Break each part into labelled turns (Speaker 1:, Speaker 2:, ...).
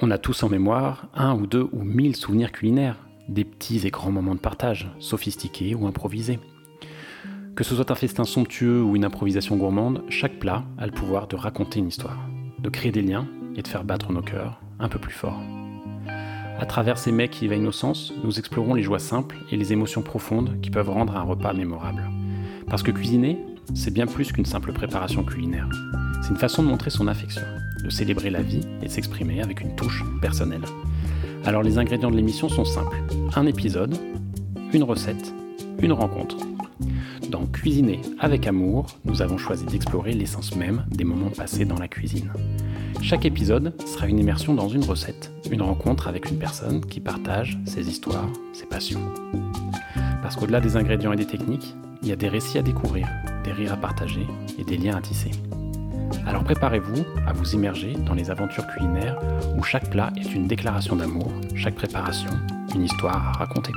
Speaker 1: On a tous en mémoire un ou deux ou 1000 souvenirs culinaires, des petits et grands moments de partage, sophistiqués ou improvisés. Que ce soit un festin somptueux ou une improvisation gourmande, chaque plat a le pouvoir de raconter une histoire, de créer des liens et de faire battre nos cœurs un peu plus fort. À travers ces mets qui éveillent nos sens, nous explorons les joies simples et les émotions profondes qui peuvent rendre un repas mémorable. Parce que cuisiner, c'est bien plus qu'une simple préparation culinaire. C'est une façon de montrer son affection, de célébrer la vie et de s'exprimer avec une touche personnelle. Alors les ingrédients de l'émission sont simples. Un épisode, une recette, une rencontre. Dans Cuisiner avec amour, nous avons choisi d'explorer l'essence même des moments passés dans la cuisine. Chaque épisode sera une immersion dans une recette, une rencontre avec une personne qui partage ses histoires, ses passions. Parce qu'au-delà des ingrédients et des techniques, il y a des récits à découvrir, des rires à partager et des liens à tisser. Alors préparez-vous à vous immerger dans les aventures culinaires où chaque plat est une déclaration d'amour, chaque préparation, une histoire à raconter.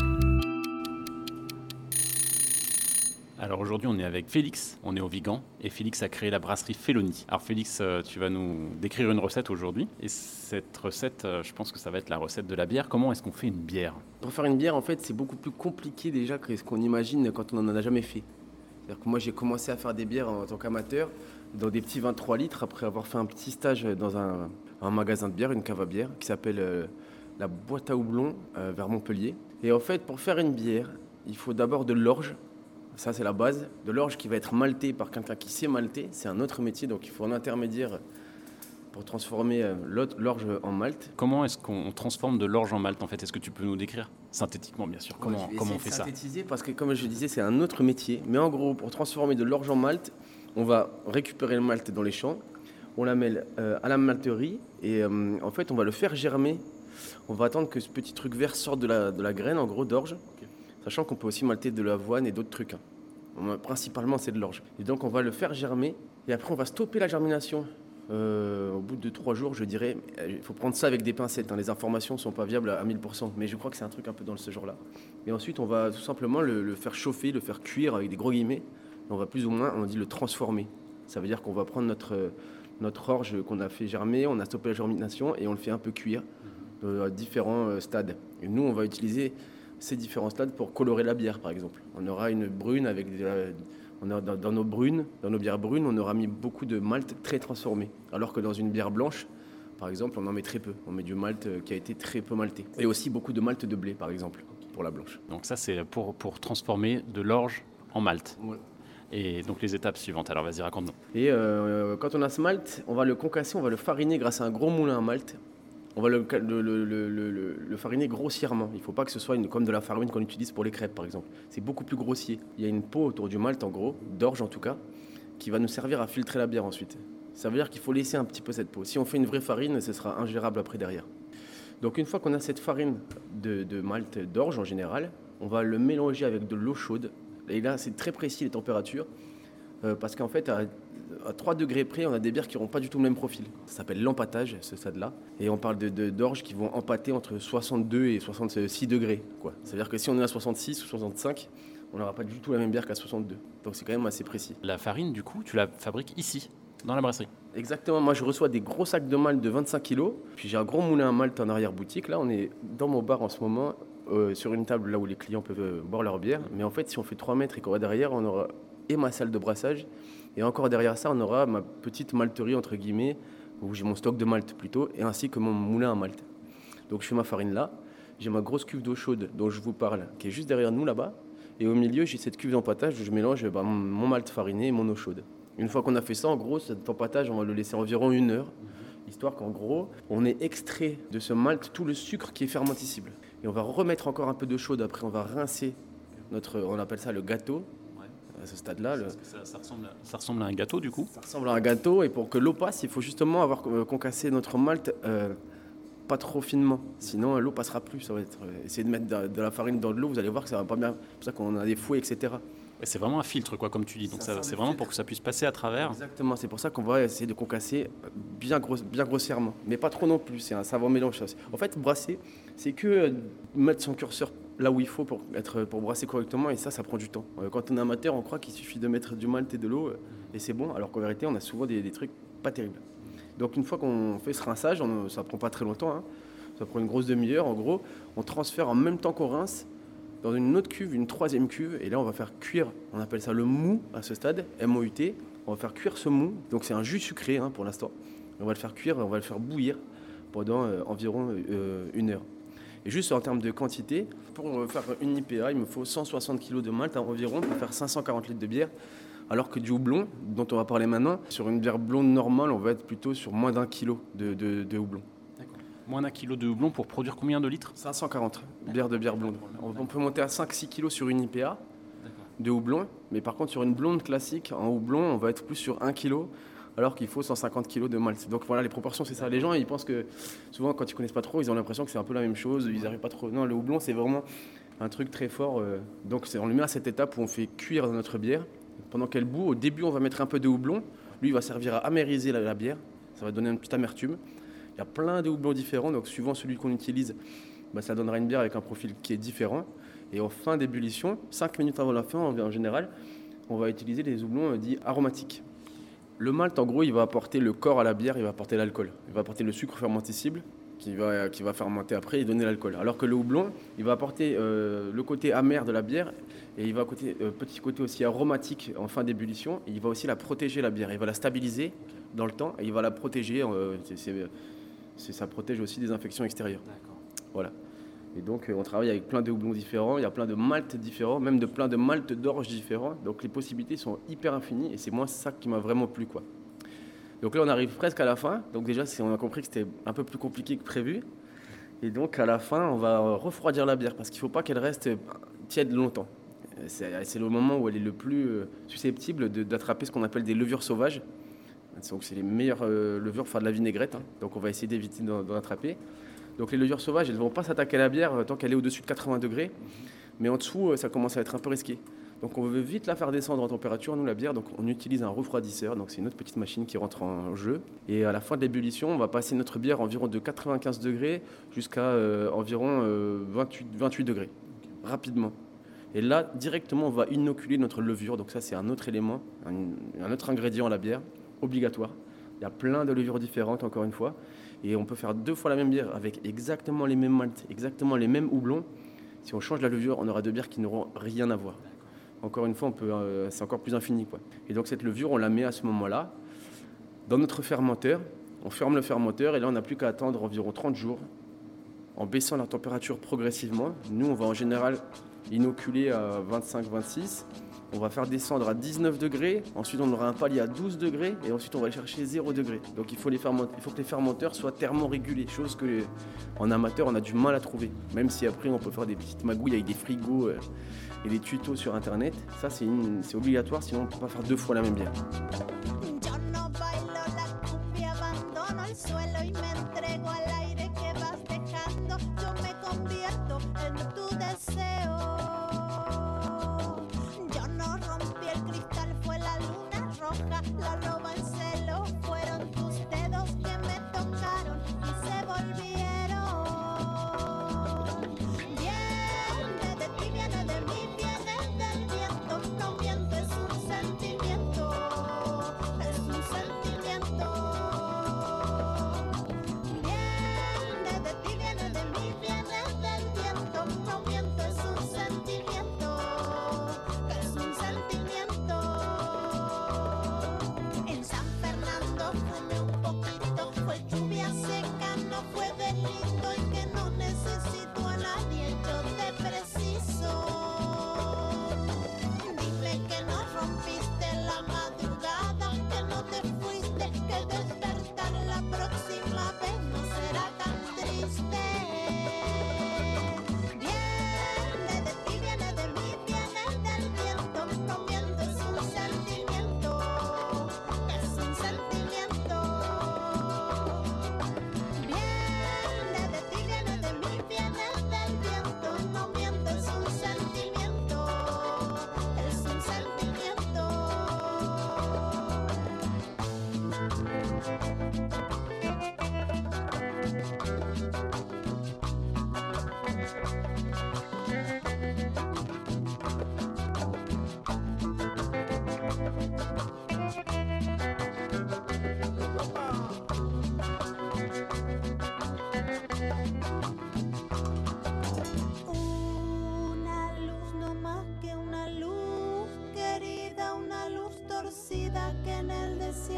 Speaker 1: Alors aujourd'hui on est avec Félix, on est au Vigan et Félix a créé la brasserie Felloni. Alors Félix, tu vas nous décrire une recette aujourd'hui et cette recette, je pense que ça va être la recette de la bière. Comment est-ce qu'on fait une bière ?
Speaker 2: Pour faire une bière, en fait, c'est beaucoup plus compliqué déjà que ce qu'on imagine quand on n'en a jamais fait. C'est-à-dire que moi, j'ai commencé à faire des bières en tant qu'amateur dans des petits 23 litres après avoir fait un petit stage dans un magasin de bière, une cave à bière qui s'appelle la Boîte à Houblon vers Montpellier. Et en fait, pour faire une bière, il faut d'abord de l'orge. Ça, c'est la base. De l'orge qui va être maltée par quelqu'un qui sait malter. C'est un autre métier, donc il faut un intermédiaire pour transformer l'orge en malt.
Speaker 1: Comment est-ce qu'on transforme de l'orge en malt en fait ? Est-ce que tu peux nous décrire synthétiquement bien sûr comment on fait ça ?
Speaker 2: Synthétiser parce que comme je disais c'est un autre métier. Mais en gros pour transformer de l'orge en malt, on va récupérer le malt dans les champs, on la met à la malterie et en fait on va le faire germer. On va attendre que ce petit truc vert sorte de la graine en gros d'orge, okay. Sachant qu'on peut aussi malter de l'avoine et d'autres trucs. Principalement c'est de l'orge. Et donc on va le faire germer et après on va stopper la germination. Au bout de 3 jours, je dirais, il faut prendre ça avec des pincettes. Les informations ne sont pas viables à 1000%, mais je crois que c'est un truc un peu dans ce genre-là. Et ensuite, on va tout simplement le faire chauffer, le faire cuire avec des gros guillemets. Et on va plus ou moins, on dit le transformer. Ça veut dire qu'on va prendre notre orge qu'on a fait germer, on a stoppé la germination et on le fait un peu cuire à différents stades. Et nous, on va utiliser ces différents stades pour colorer la bière, par exemple. On aura une brune avec dans nos bières brunes, on aura mis beaucoup de malt très transformé. Alors que dans une bière blanche, par exemple, on en met très peu. On met du malt qui a été très peu malté. Et aussi beaucoup de malt de blé, par exemple, pour la blanche.
Speaker 1: Donc ça, c'est pour transformer de l'orge en malt.
Speaker 2: Ouais.
Speaker 1: Et donc les étapes suivantes, alors vas-y, raconte-nous.
Speaker 2: Et quand on a ce malt, on va le concasser, on va le fariner grâce à un gros moulin à malt. On va le fariner grossièrement. Il ne faut pas que ce soit comme de la farine qu'on utilise pour les crêpes, par exemple. C'est beaucoup plus grossier. Il y a une peau autour du malt, en gros, d'orge en tout cas, qui va nous servir à filtrer la bière ensuite. Ça veut dire qu'il faut laisser un petit peu cette peau. Si on fait une vraie farine, ce sera ingérable après derrière. Donc une fois qu'on a cette farine de malt d'orge en général, on va le mélanger avec de l'eau chaude. Et là, c'est très précis les températures, parce qu'en fait, à 3 degrés près, on a des bières qui n'auront pas du tout le même profil. Ça s'appelle l'empâtage, ce stade-là. Et on parle d'orge qui vont empâter entre 62 et 66 degrés. C'est-à-dire que si on est à 66 ou 65, on n'aura pas du tout la même bière qu'à 62. Donc c'est quand même assez précis.
Speaker 1: La farine, du coup, tu la fabriques ici, dans la brasserie ?
Speaker 2: Exactement. Moi, je reçois des gros sacs de malt de 25 kilos. Puis j'ai un gros moulin à malt en arrière-boutique. Là, on est dans mon bar en ce moment, sur une table là où les clients peuvent boire leur bière. Mais en fait, si on fait 3 mètres et qu'on va derrière, on aura et ma salle de brassage. Et encore derrière ça, on aura ma petite malterie, entre guillemets, où j'ai mon stock de malt plutôt, et ainsi que mon moulin à malt. Donc je fais ma farine là, j'ai ma grosse cuve d'eau chaude dont je vous parle, qui est juste derrière nous là-bas, et au milieu, j'ai cette cuve d'empâtage où je mélange mon malt fariné et mon eau chaude. Une fois qu'on a fait ça, en gros, cet empâtage, on va le laisser environ 1 heure, histoire qu'en gros, on ait extrait de ce malt tout le sucre qui est fermenticible. Et on va remettre encore un peu d'eau chaude, après on va rincer on appelle ça le gâteau. À ce stade-là.
Speaker 1: Ça ressemble à un gâteau, du coup ?
Speaker 2: Ça ressemble à un gâteau, et pour que l'eau passe, il faut justement avoir concassé notre malt pas trop finement. Sinon, l'eau passera plus. Ça va être, essayer de mettre de la farine dans de l'eau, vous allez voir que ça va pas bien. C'est pour ça qu'on a des fouets, etc.
Speaker 1: Et c'est vraiment un filtre, quoi, comme tu dis. Donc c'est vraiment pour que ça puisse passer à travers.
Speaker 2: Exactement, c'est pour ça qu'on va essayer de concasser bien grossièrement. Mais pas trop non plus, c'est un savant mélange. En fait, brasser, c'est que mettre son curseur là où il faut pour brasser correctement, et ça prend du temps. Quand on est amateur, on croit qu'il suffit de mettre du malt et de l'eau et c'est bon, alors qu'en vérité, on a souvent des trucs pas terribles. Donc une fois qu'on fait ce rinçage, ça prend pas très longtemps, hein, ça prend une grosse demi-heure en gros, on transfère en même temps qu'on rince dans une autre cuve, une troisième cuve, et là on va faire cuire, on appelle ça le mou à ce stade, M-O-U-T, on va faire cuire ce mou, donc c'est un jus sucré pour l'instant, on va le faire cuire et on va le faire bouillir pendant environ 1 heure. Et juste en termes de quantité, pour faire une IPA, il me faut 160 kg de malt environ pour faire 540 litres de bière. Alors que du houblon, dont on va parler maintenant, sur une bière blonde normale, on va être plutôt sur moins d'1 kilo de houblon.
Speaker 1: D'accord. Moins d'1 kilo de houblon pour produire combien de litres ?
Speaker 2: 540 bières de bière blonde. On peut monter à 5-6 kilos sur une IPA de houblon, mais par contre sur une blonde classique, en houblon, on va être plus sur 1 kilo, alors qu'il faut 150 kg de malt. Donc voilà, les proportions, c'est ça. Les gens, ils pensent que, souvent, quand ils connaissent pas trop, ils ont l'impression que c'est un peu la même chose, ils n'arrivent pas trop. Non, le houblon, c'est vraiment un truc très fort. Donc on le met à cette étape où on fait cuire notre bière. Pendant qu'elle bout, au début, on va mettre un peu de houblon. Lui, il va servir à amériser la bière. Ça va donner une petite amertume. Il y a plein de houblons différents, donc suivant celui qu'on utilise, ça donnera une bière avec un profil qui est différent. Et en fin d'ébullition, 5 minutes avant la fin, en général, on va utiliser les houblons dits aromatiques. Le malt, en gros, il va apporter le corps à la bière, il va apporter l'alcool. Il va apporter le sucre fermentescible qui va fermenter après et donner l'alcool. Alors que le houblon, il va apporter le côté amer de la bière et il va apporter petit côté aussi aromatique en fin d'ébullition. Et il va aussi la protéger, la bière. Il va la stabiliser dans le temps et il va la protéger. Ça protège aussi des infections extérieures.
Speaker 1: D'accord.
Speaker 2: Voilà. Et donc, on travaille avec plein de houblons différents, il y a plein de maltes différents, même plein de maltes d'orge différents. Donc, les possibilités sont hyper infinies et c'est moi ça qui m'a vraiment plu, quoi. Donc là, on arrive presque à la fin. Donc déjà, on a compris que c'était un peu plus compliqué que prévu. Et donc, à la fin, on va refroidir la bière parce qu'il ne faut pas qu'elle reste tiède longtemps. C'est le moment où elle est le plus susceptible d'attraper ce qu'on appelle des levures sauvages. Donc, c'est les meilleures levures pour faire de la vinaigrette. Donc, on va essayer d'éviter d'en attraper. Donc les levures sauvages, elles ne vont pas s'attaquer à la bière tant qu'elle est au-dessus de 80 degrés. Mais en dessous, ça commence à être un peu risqué. Donc on veut vite la faire descendre en température, nous, la bière. Donc on utilise un refroidisseur. Donc c'est une autre petite machine qui rentre en jeu. Et à la fin de l'ébullition, on va passer notre bière environ de 95 degrés jusqu'à environ 28 degrés, rapidement. Et là, directement, on va inoculer notre levure. Donc ça, c'est un autre élément, un autre ingrédient à la bière, obligatoire. Il y a plein de levures différentes, encore une fois. Et on peut faire 2 fois la même bière avec exactement les mêmes maltes, exactement les mêmes houblons. Si on change la levure, on aura 2 bières qui n'auront rien à voir. Encore une fois, c'est encore plus infini, quoi. Et donc cette levure, on la met à ce moment-là dans notre fermenteur. On ferme le fermenteur et là, on n'a plus qu'à attendre environ 30 jours en baissant la température progressivement. Nous, on va en général inoculer à 25-26. On va faire descendre à 19 degrés, ensuite on aura un palier à 12 degrés et ensuite on va aller chercher 0 degrés. Donc il faut que les fermenteurs soient thermorégulés, chose que en amateur on a du mal à trouver. Même si après on peut faire des petites magouilles avec des frigos et des tutos sur internet, ça c'est obligatoire, sinon on ne peut pas faire 2 fois la même bière.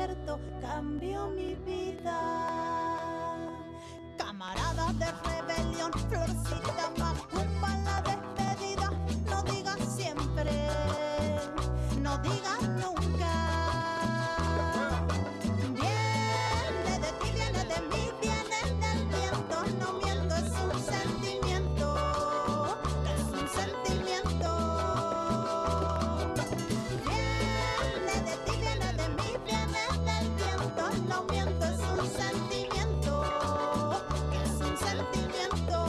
Speaker 3: desierto cambió mi vida. Camaradas de rebelión, florcita macumba la despedida. No digas siempre, no digas nunca. Viene de ti, viene de mí, viene del viento. No miento, es un sentimiento, es un sentimiento. Viene de ti, viene de mí, viene del viento. No miento, es un sentimiento, es un sentimiento.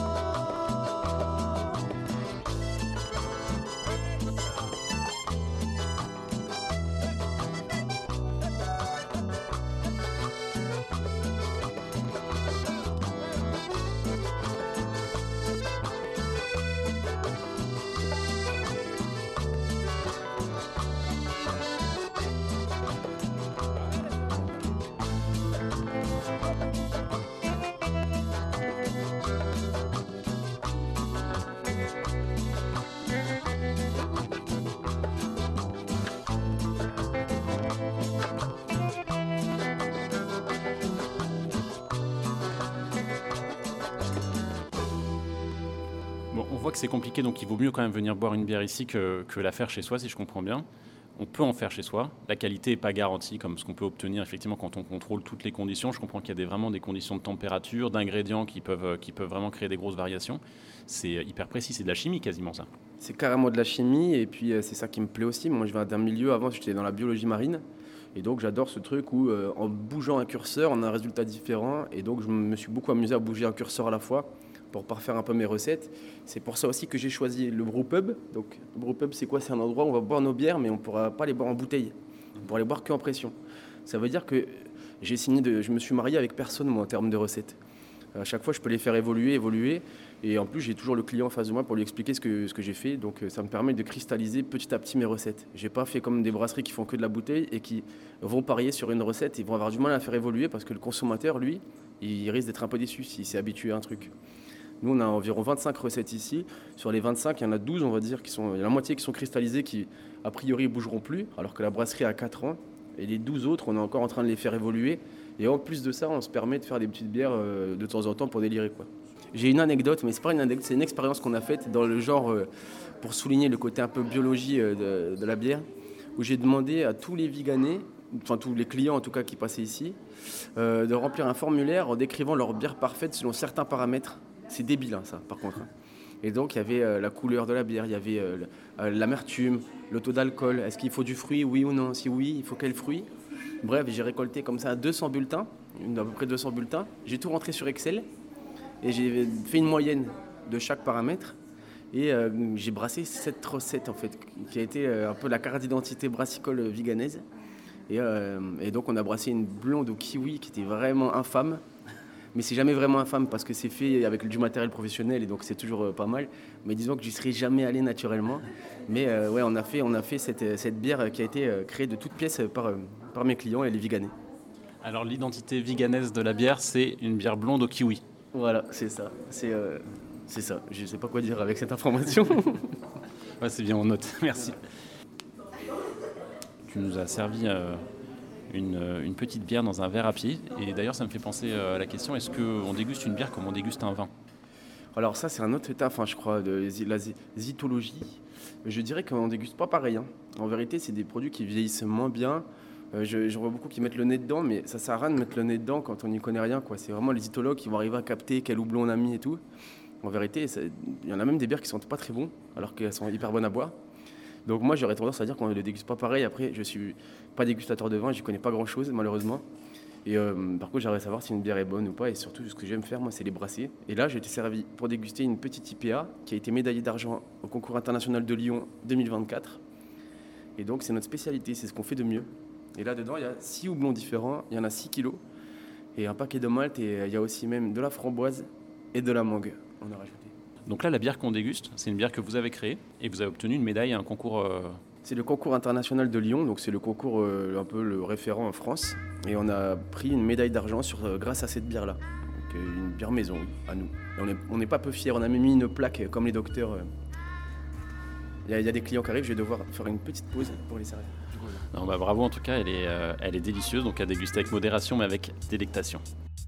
Speaker 1: Bon, on voit que c'est compliqué, donc il vaut mieux quand même venir boire une bière ici que la faire chez soi, si je comprends bien. On peut en faire chez soi. La qualité n'est pas garantie comme ce qu'on peut obtenir effectivement quand on contrôle toutes les conditions. Je comprends qu'il y a vraiment des conditions de température, d'ingrédients qui peuvent vraiment créer des grosses variations. C'est hyper précis, c'est de la chimie quasiment ça.
Speaker 2: C'est carrément de la chimie et puis c'est ça qui me plaît aussi. Moi je viens d'un milieu, avant j'étais dans la biologie marine et donc j'adore ce truc où en bougeant un curseur on a un résultat différent et donc je me suis beaucoup amusé à bouger un curseur à la fois pour parfaire un peu mes recettes. C'est pour ça aussi que j'ai choisi le brewpub. Donc le brewpub c'est quoi? C'est un endroit où on va boire nos bières mais on ne pourra pas les boire en bouteille. On pourra les boire qu'en pression. Ça veut dire que je me suis marié avec personne moi en termes de recettes. À chaque fois, je peux les faire évoluer. Et en plus, j'ai toujours le client en face de moi pour lui expliquer ce que j'ai fait. Donc, ça me permet de cristalliser petit à petit mes recettes. Je n'ai pas fait comme des brasseries qui font que de la bouteille et qui vont parier sur une recette et vont avoir du mal à la faire évoluer parce que le consommateur, lui, il risque d'être un peu déçu s'il s'est habitué à un truc. Nous, on a environ 25 recettes ici. Sur les 25, il y en a 12, on va dire, il y a la moitié qui sont cristallisées, qui, a priori, ne bougeront plus, alors que la brasserie a 4 ans. Et les 12 autres, on est encore en train de les faire évoluer. Et en plus de ça, on se permet de faire des petites bières de temps en temps pour délirer, quoi. J'ai une anecdote, mais c'est pas une anecdote, c'est une expérience qu'on a faite dans le genre, pour souligner le côté un peu biologie de la bière, où j'ai demandé à tous les veganés, enfin tous les clients en tout cas qui passaient ici, de remplir un formulaire en décrivant leur bière parfaite selon certains paramètres. C'est débile hein, ça par contre. Et donc il y avait la couleur de la bière, il y avait l'amertume, le taux d'alcool, est-ce qu'il faut du fruit, oui ou non, si oui, il faut quel fruit. Bref, j'ai récolté comme ça 200 bulletins, à peu près 200 bulletins. J'ai tout rentré sur Excel et j'ai fait une moyenne de chaque paramètre. Et j'ai brassé 7 recettes en fait, qui a été un peu la carte d'identité brassicole viganaise. Et donc on a brassé une blonde au kiwi qui était vraiment infâme. Mais c'est jamais vraiment infâme parce que c'est fait avec du matériel professionnel et donc c'est toujours pas mal. Mais disons que j'y serais jamais allé naturellement. Mais ouais, on a fait cette bière qui a été créée de toutes pièces par mes clients et les veganés.
Speaker 1: Alors l'identité viganaise de la bière, c'est une bière blonde au kiwi.
Speaker 2: Voilà, c'est ça. C'est ça. Je sais pas quoi dire avec cette information.
Speaker 1: Ouais, c'est bien, on note. Merci. Tu nous as servi une petite bière dans un verre à pied. Et d'ailleurs, ça me fait penser à la question, est-ce qu'on déguste une bière comme on déguste un vin ?
Speaker 2: Alors ça, c'est un autre taf, je crois, de la zytologie. Je dirais qu'on ne déguste pas pareil. En vérité, c'est des produits qui vieillissent moins bien. J'en vois beaucoup qui mettent le nez dedans, mais ça sert à rien de mettre le nez dedans quand on n'y connaît rien, quoi. C'est vraiment les zytologues qui vont arriver à capter quel houblon on a mis et tout. En vérité, il y en a même des bières qui sont pas très bons, alors qu'elles sont hyper bonnes à boire. Donc moi, j'aurais tendance à dire qu'on ne les déguste pas pareil. Après, je suis pas dégustateur de vin, je connais pas grand-chose, malheureusement. Et par contre, j'aimerais savoir si une bière est bonne ou pas. Et surtout, ce que j'aime faire, moi, c'est les brasser. Et là, j'ai été servi pour déguster une petite IPA qui a été médaillée d'argent au concours international de Lyon 2024. Et donc, c'est notre spécialité, c'est ce qu'on fait de mieux. Et là-dedans, il y a 6 houblons différents, il y en a 6 kilos. Et un paquet de malt, et il y a aussi même de la framboise et de la mangue, on a rajouté.
Speaker 1: Donc là, la bière qu'on déguste, c'est une bière que vous avez créée et vous avez obtenu une médaille à un concours...
Speaker 2: C'est le concours international de Lyon, donc c'est le concours un peu le référent en France. Et on a pris une médaille d'argent grâce à cette bière-là. Donc une bière maison, à nous. Et on n'est pas peu fiers, on a même mis une plaque comme les docteurs. Il y a des clients qui arrivent, je vais devoir faire une petite pause pour les servir.
Speaker 1: Non, bah, bravo en tout cas, elle est délicieuse, donc à déguster avec modération mais avec délectation.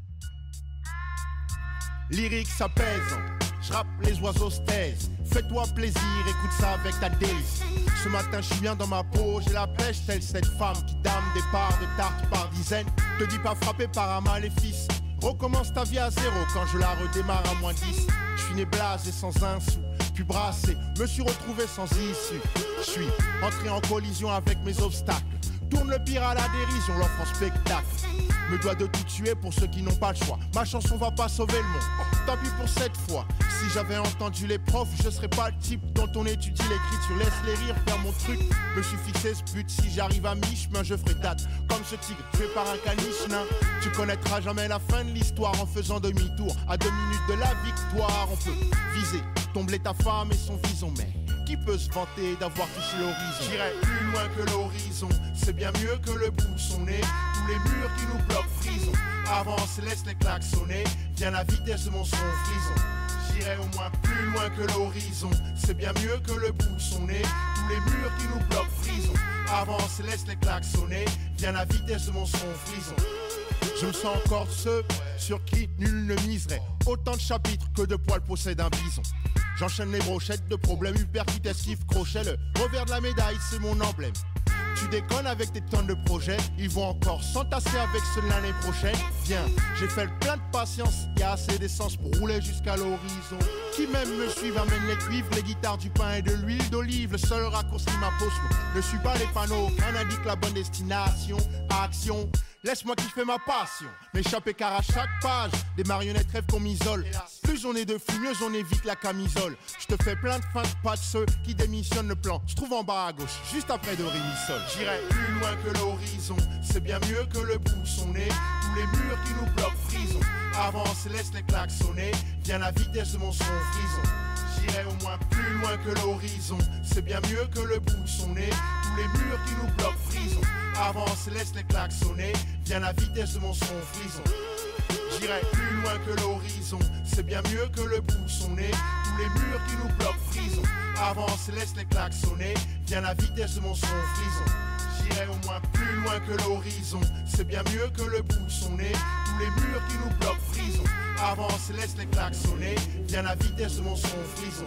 Speaker 4: Lyrique, ça pèse. Je rappe, les oiseaux se taisent. Fais-toi plaisir, écoute ça avec ta délice. Ce matin, je suis bien dans ma peau, j'ai la pêche, telle cette femme qui dame des parts de tarte par dizaines. Te dis pas frappé par un maléfice. Recommence ta vie à zéro quand je la redémarre à moins 10. Je suis né blasé sans un sou, puis brassé, me suis retrouvé sans issue. Je suis entré en collision avec mes obstacles. Tourne le pire à la dérision, l'offre en spectacle. Me dois de tout tuer pour ceux qui n'ont pas le choix. Ma chanson va pas sauver le monde, tant pis pour cette fois. Si j'avais entendu les profs, je serais pas le type dont on étudie l'écriture. Laisse les rires faire mon truc, me suis fixé ce but. Si j'arrive à mi-chemin, je ferai date. Comme ce tigre tué par un caniche nain. Tu connaîtras jamais la fin de l'histoire en faisant demi-tour. À 2 minutes de la victoire, on peut viser, tomber ta femme et son vison. Mais qui peut se vanter d'avoir touché l'horizon? J'irai plus loin que l'horizon, c'est bien mieux que le bout de son nez. Tous les murs qui nous bloquent prison. Avance, laisse les claques sonner. Viens la vitesse de mon son frison. J'irai au moins plus loin que l'horizon, c'est bien mieux que le bout de son nez. Tous les murs qui nous bloquent prison. Avance, laisse les claques sonner. Viens la vitesse de mon son frison. Je me sens encore de ceux sur qui nul ne miserait. Autant de chapitres que de poils possède un bison. J'enchaîne les brochettes de problèmes hypercutes, esquive, crochet. Le revers de la médaille, c'est mon emblème. Tu déconnes avec tes tonnes de projets, ils vont encore s'entasser avec ceux de l'année prochaine. Viens, j'ai fait le plein de patience, y a assez d'essence pour rouler jusqu'à l'horizon. Qui même me suivent amène les cuivres, les guitares, du pain et de l'huile d'olive. Le seul raccourci m'impose, ne suis pas les panneaux, qu'un indique la bonne destination. Action, laisse-moi kiffer ma passion. M'échapper car à chaque page, des marionnettes rêvent qu'on m'isole. Plus on est de fous, mieux on évite la camisole. Je te fais plein de fins de pas de ceux qui démissionnent le plan. Je trouve en bas à gauche, juste après de Rémi-Sol. J'irai plus loin que l'horizon, c'est bien mieux que le bout de son nez. Tous les murs qui nous bloquent prison. Avance, laisse les claques sonner. Viens la vitesse de mon son frison. J'irai au moins plus loin que l'horizon, c'est bien mieux que le bout de son nez. Tous les murs qui nous bloquent prison. Avance, laisse les claques sonner. Viens la vitesse de mon son frison. J'irai plus loin que l'horizon, c'est bien mieux que le bout de son nez. Tous les murs qui nous bloquent prison. Avance, laisse les claques sonner. Viens la vitesse de mon son frison. J'irai au moins plus loin que l'horizon, c'est bien mieux que le bout de son nez. Tous les murs qui nous bloquent prison. Avance, laisse les claques sonner. Viens la vitesse de mon son frison.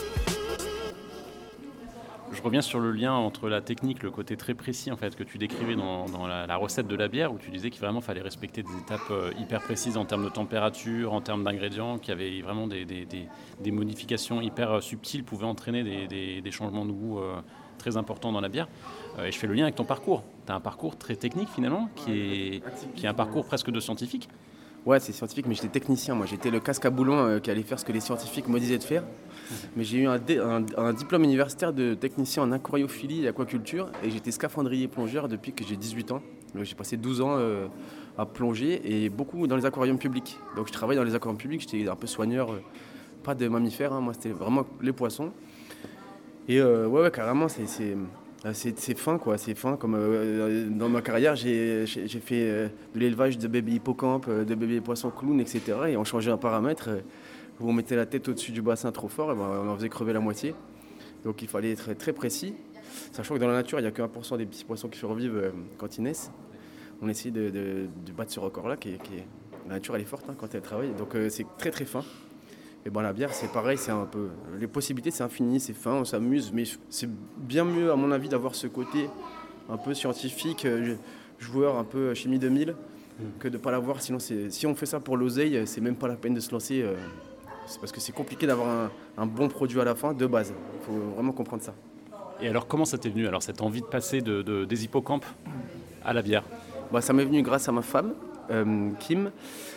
Speaker 1: Je reviens sur le lien entre la technique, le côté très précis en fait que tu décrivais dans la recette de la bière, où tu disais qu'il vraiment fallait respecter des étapes hyper précises en termes de température, en termes d'ingrédients, qu'il y avait vraiment des modifications hyper subtiles pouvaient entraîner des changements de goût très importants dans la bière. Et je fais le lien avec ton parcours. Tu as un parcours très technique finalement, qui est un parcours presque de scientifique.
Speaker 2: Ouais, c'est scientifique, mais j'étais technicien. Moi, j'étais le casque à boulon qui allait faire ce que les scientifiques me disaient de faire. Mais j'ai eu un diplôme universitaire de technicien en aquariophilie et aquaculture. Et j'étais scaphandrier plongeur depuis que j'ai 18 ans. Donc, j'ai passé 12 ans à plonger et beaucoup dans les aquariums publics. Donc je travaillais dans les aquariums publics, j'étais un peu soigneur, pas de mammifères, hein. Moi c'était vraiment les poissons. Et ouais, carrément, c'est fin, quoi. C'est fin. Comme dans ma carrière, j'ai fait de l'élevage de bébés hippocampes, de bébés poissons clowns, etc. Et on changeait un paramètre. Où on mettait la tête au-dessus du bassin trop fort, et ben on en faisait crever la moitié. Donc il fallait être très précis. Sachant que dans la nature, il n'y a que 1% des petits poissons qui survivent quand ils naissent. On essaie de battre ce record-là. La nature, elle est forte hein, quand elle travaille. Donc c'est très très fin. Et ben la bière, c'est pareil, c'est un peu. Les possibilités, c'est infini, c'est fin, on s'amuse, mais c'est bien mieux, à mon avis, d'avoir ce côté un peu scientifique, joueur un peu chimie 2000, que de ne pas l'avoir. Sinon, si on fait ça pour l'oseille, c'est même pas la peine de se lancer. C'est parce que c'est compliqué d'avoir un bon produit à la fin, de base. Il faut vraiment comprendre ça.
Speaker 1: Et alors, comment ça t'est venu, alors, cette envie de passer des hippocampes à la bière ?
Speaker 2: Bah, ça m'est venu grâce à ma femme, Kim.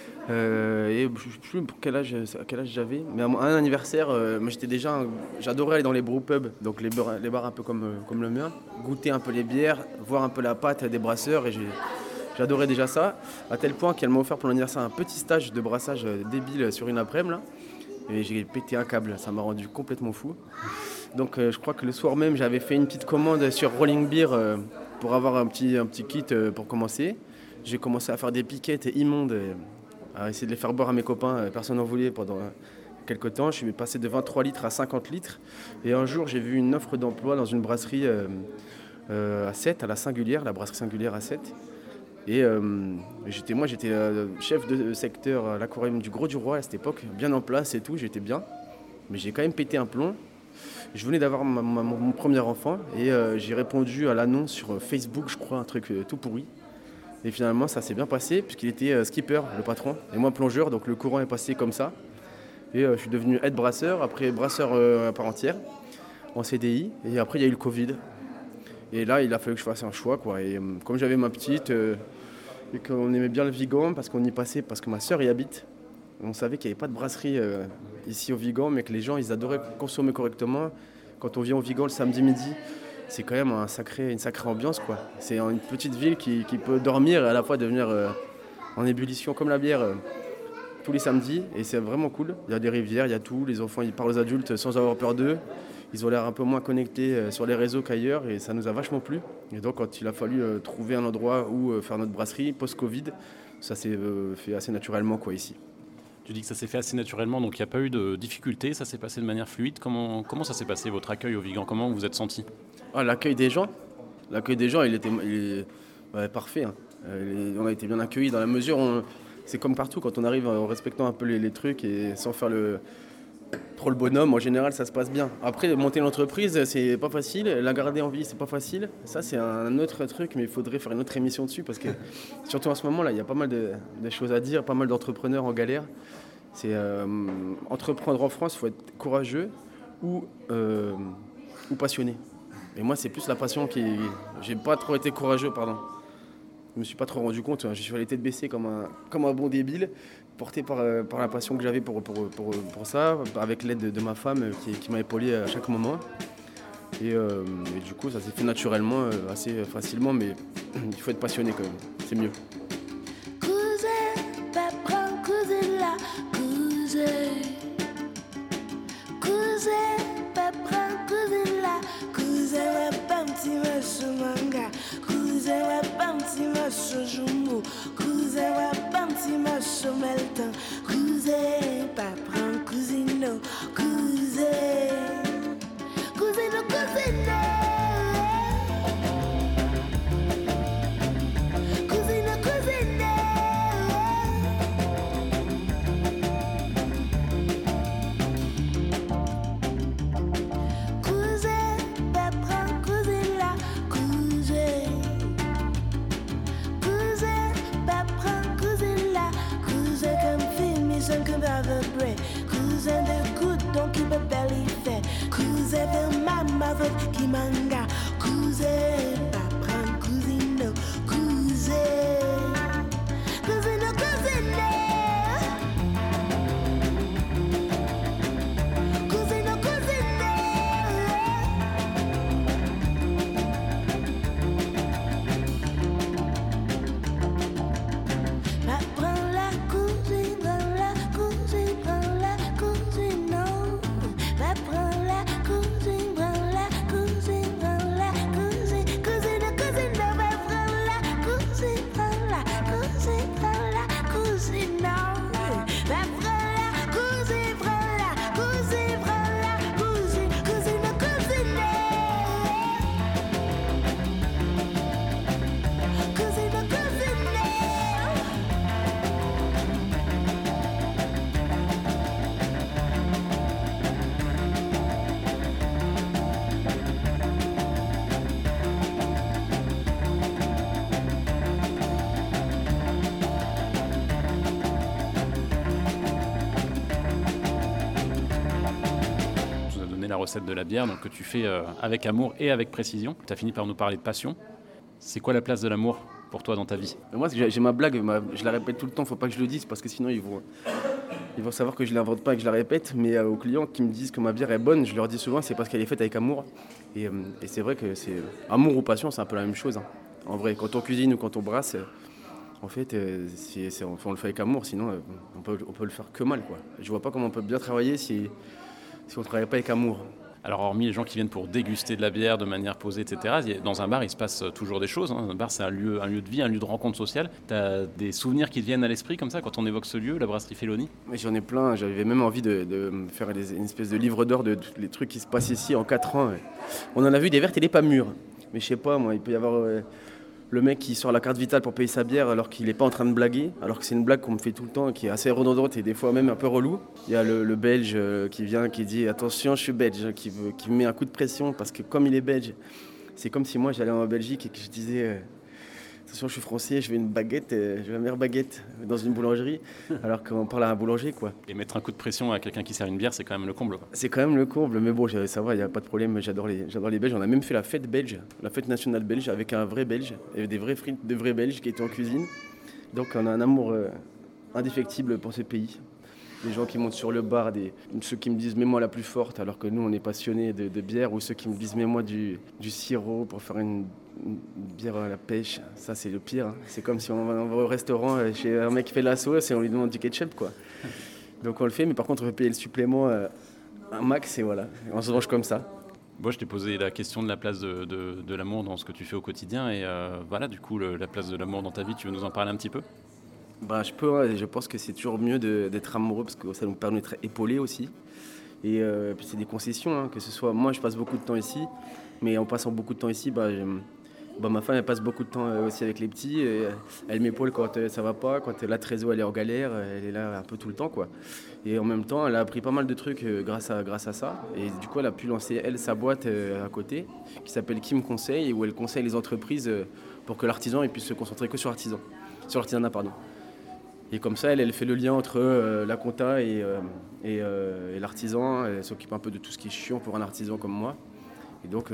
Speaker 2: Et je ne sais plus à quel âge j'avais, mais à un anniversaire, moi j'adorais aller dans les brewpubs, donc les bars un peu comme le mien, goûter un peu les bières, voir un peu la pâte des brasseurs, et j'adorais déjà ça, à tel point qu'elle m'a offert pour l'anniversaire un petit stage de brassage débile sur une après-midi, là, et j'ai pété un câble, ça m'a rendu complètement fou. Donc je crois que le soir même, j'avais fait une petite commande sur Rolling Beer pour avoir un petit kit pour commencer. J'ai commencé à faire des piquettes immondes, à essayer de les faire boire à mes copains, personne n'en voulait pendant quelques temps. Je suis passé de 23 litres à 50 litres. Et un jour, j'ai vu une offre d'emploi dans une brasserie à 7, à la Singulière, la brasserie Singulière à 7. Et j'étais chef de secteur à l'aquarium du Gros du Roi à cette époque, bien en place et tout, j'étais bien. Mais j'ai quand même pété un plomb. Je venais d'avoir mon premier enfant et j'ai répondu à l'annonce sur Facebook, je crois, un truc tout pourri. Et finalement, ça s'est bien passé puisqu'il était skipper, le patron, et moi plongeur, donc le courant est passé comme ça. Et je suis devenu aide brasseur, après brasseur à part entière, en CDI. Et après, il y a eu le Covid. Et là, il a fallu que je fasse un choix, quoi. Et comme j'avais ma petite, et qu'on aimait bien le Vigan, parce qu'on y passait, parce que ma sœur y habite, on savait qu'il n'y avait pas de brasserie ici au Vigan, mais que les gens, ils adoraient consommer correctement. Quand on vient au Vigan le samedi midi, c'est quand même une sacrée ambiance, quoi. C'est une petite ville qui peut dormir et à la fois devenir en ébullition comme la bière tous les samedis. Et c'est vraiment cool. Il y a des rivières, il y a tout. Les enfants, ils parlent aux adultes sans avoir peur d'eux. Ils ont l'air un peu moins connectés sur les réseaux qu'ailleurs et ça nous a vachement plu. Et donc quand il a fallu trouver un endroit où faire notre brasserie post-Covid, ça s'est fait assez naturellement, quoi, ici.
Speaker 1: Tu dis que ça s'est fait assez naturellement, donc il n'y a pas eu de difficultés, ça s'est passé de manière fluide. Comment ça s'est passé, votre accueil au Vigan? Comment vous vous êtes senti?
Speaker 2: L'accueil des gens, il est parfait, hein. On a été bien accueillis dans la mesure où c'est comme partout, quand on arrive en respectant un peu les trucs et sans faire trop le bonhomme, en général ça se passe bien. Après, monter l'entreprise, c'est pas facile, la garder en vie, c'est pas facile. Ça, c'est un autre truc, mais il faudrait faire une autre émission dessus parce que, surtout en ce moment, là, il y a pas mal de choses à dire, pas mal d'entrepreneurs en galère. C'est entreprendre en France, il faut être courageux ou passionné. Et moi, c'est plus la passion qui. J'ai pas trop été courageux, pardon. Je me suis pas trop rendu compte. Je suis allé tête baissée comme un bon débile, porté par la passion que j'avais pour ça, avec l'aide de ma femme qui m'a épaulé à chaque moment. Et du coup, ça s'est fait naturellement, assez facilement, mais il faut être passionné quand même. C'est mieux.
Speaker 5: Cousin, papa, cousin là, cousin. Cousin, papa, cousin là, cousin, papa, petit macho manga. Cousin, papa, petit macho jumu. Cousin, papa, petit macho melton. Cousin, papa, cousino, cousin. Cousino, cousino. Cousino, cousino. Cousin, papa, cousin là, cousin. Cousin, papa, cousin là, cousin comme film, mission comme vrai. Cousin de good, donc il peut belly fait. Cousin de maman, votre qui manga. Cousin, papa, cousino, cousin. Cousino, cousino. Cousino, cousino. Prends la cousine, prends la cousine, prends la cousine, non. Prends la cousine, prends la cousine, prends la cousine, cousine, cousine, non. Prends la cousine, prends la cousine, prends la cousine, non. Prends la cousine, prends la cousine, prends la cousine, cousine, cousine, cousine, cousine.
Speaker 1: Tu nous as donné la recette de la bière, donc que tu fais avec amour et avec précision. Tu as fini par nous parler de passion. C'est quoi la place de l'amour pour toi dans ta vie?
Speaker 2: Mais moi, j'ai ma blague, je la répète tout le temps, faut pas que je le dise parce que sinon ils vont savoir que je l'invente pas et que je la répète. Mais aux clients qui me disent que ma bière est bonne, je leur dis souvent c'est parce qu'elle est faite avec amour. Et c'est vrai que c'est amour ou passion, c'est un peu la même chose, hein. En vrai, quand on cuisine ou quand on brasse, en fait, on le fait avec amour, sinon on peut le faire que mal, quoi. Je vois pas comment on peut bien travailler si on travaille pas avec amour.
Speaker 1: Alors, hormis les gens qui viennent pour déguster de la bière de manière posée, etc., dans un bar, il se passe toujours des choses, hein. Un bar, c'est un lieu de vie, un lieu de rencontre sociale. Tu as des souvenirs qui te viennent à l'esprit comme ça quand on évoque ce lieu, la brasserie Felloni?
Speaker 2: Mais j'en ai plein, j'avais même envie de me faire une espèce de livre d'or de tous les trucs qui se passent ici en 4 ans. On en a vu des vertes et des pas mûres. Mais je sais pas, moi, il peut y avoir le mec qui sort la carte vitale pour payer sa bière alors qu'il n'est pas en train de blaguer, alors que c'est une blague qu'on me fait tout le temps, qui est assez redondante et des fois même un peu relou. Il y a le Belge qui vient, qui dit « Attention, je suis belge », qui me met un coup de pression parce que comme il est belge, c'est comme si moi j'allais en Belgique et que je disais attention, je suis français, je veux une baguette, je veux la meilleure baguette dans une boulangerie, alors qu'on parle à un boulanger, quoi.
Speaker 1: Et mettre un coup de pression à quelqu'un qui sert une bière, c'est quand même le comble, quoi.
Speaker 2: C'est quand même le comble, mais bon, ça va, il n'y a pas de problème, j'adore les Belges. On a même fait la fête belge, la fête nationale belge, avec un vrai Belge, et des vrais frites de vrais Belges qui étaient en cuisine. Donc on a un amour indéfectible pour ce pays. Des gens qui montent sur le bar, ceux qui me disent « mets-moi la plus forte » alors que nous on est passionnés de bière, ou ceux qui me disent « mets-moi du sirop pour faire une bière à la pêche ». Ça c'est le pire, hein. C'est comme si on va au restaurant chez un mec qui fait de la sauce et on lui demande du ketchup, quoi. Donc on le fait, mais par contre on veut payer le supplément un max et voilà, on se venge comme ça.
Speaker 1: Moi, je t'ai posé la question de la place de l'amour dans ce que tu fais au quotidien, et voilà, du coup, la place de l'amour dans ta vie, tu veux nous en parler un petit peu ?
Speaker 2: Bah, je pense que c'est toujours mieux d'être amoureux parce que ça nous permet d'être épaulés aussi. Et puis c'est des concessions, hein, que ce soit moi je passe beaucoup de temps ici, mais en passant beaucoup de temps ici, ma femme elle passe beaucoup de temps aussi avec les petits. Et elle m'épaule quand ça va pas, quand la trésor elle est en galère, elle est là un peu tout le temps, quoi. Et en même temps elle a appris pas mal de trucs grâce à ça. Et du coup elle a pu lancer sa boîte à côté qui s'appelle Kim Conseil, où elle conseille les entreprises pour que l'artisan il puisse se concentrer que sur l'artisanat, pardon. Et comme ça, elle fait le lien entre la compta et l'artisan. Elle s'occupe un peu de tout ce qui est chiant pour un artisan comme moi. Et donc,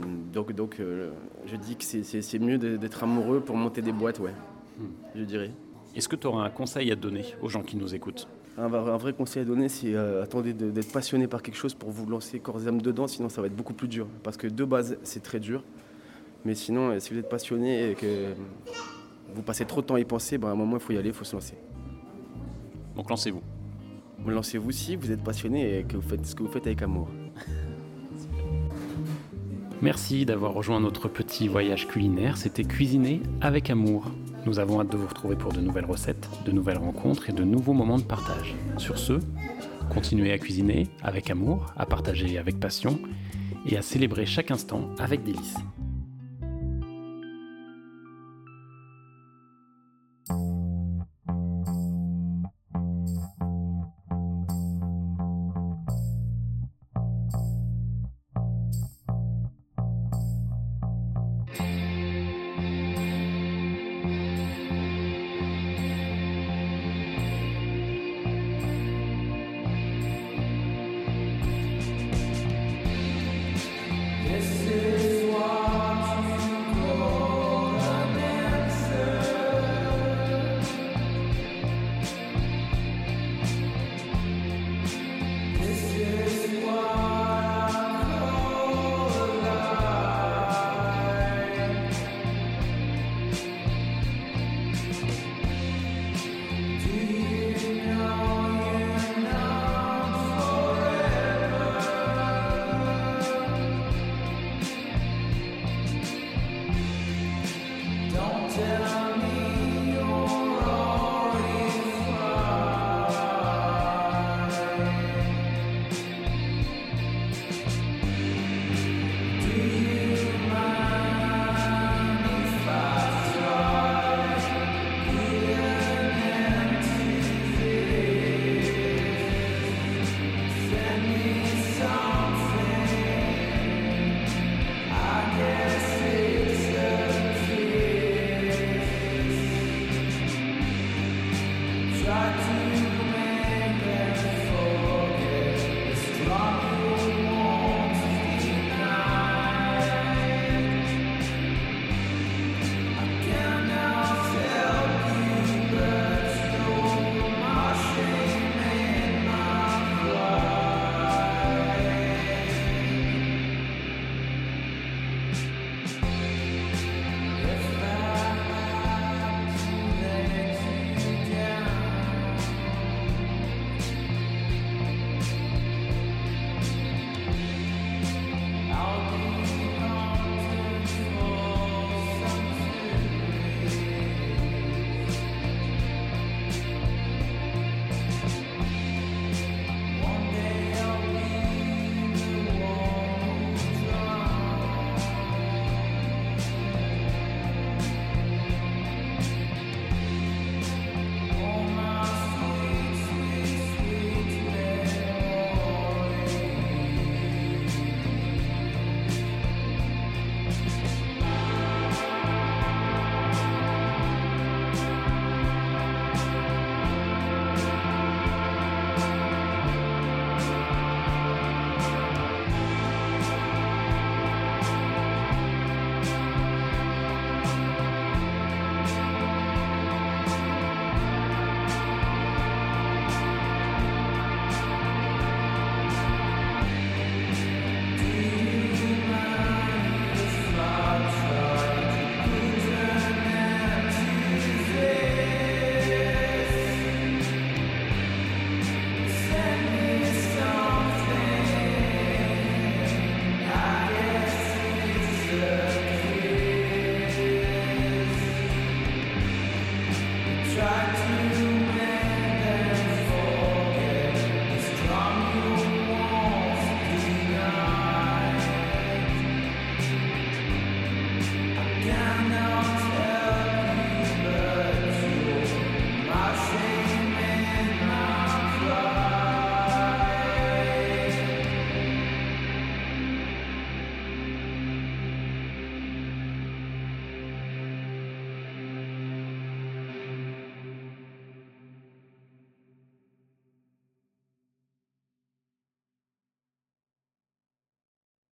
Speaker 2: je dis que c'est mieux d'être amoureux pour monter des boîtes, ouais, je dirais.
Speaker 1: Est-ce que tu auras un conseil à donner aux gens qui nous écoutent ?
Speaker 2: Un vrai conseil à donner, c'est attendez d'être passionné par quelque chose pour vous lancer corps et âme dedans, sinon ça va être beaucoup plus dur. Parce que de base, c'est très dur. Mais sinon, si vous êtes passionné et que vous passez trop de temps à y penser, à un moment, il faut y aller, il faut se lancer.
Speaker 1: Donc lancez-vous.
Speaker 2: Lancez-vous si vous êtes passionné et que vous faites ce que vous faites avec amour.
Speaker 1: Merci d'avoir rejoint notre petit voyage culinaire. C'était Cuisiner avec amour. Nous avons hâte de vous retrouver pour de nouvelles recettes, de nouvelles rencontres et de nouveaux moments de partage. Sur ce, continuez à cuisiner avec amour, à partager avec passion et à célébrer chaque instant avec délice.
Speaker 5: Send me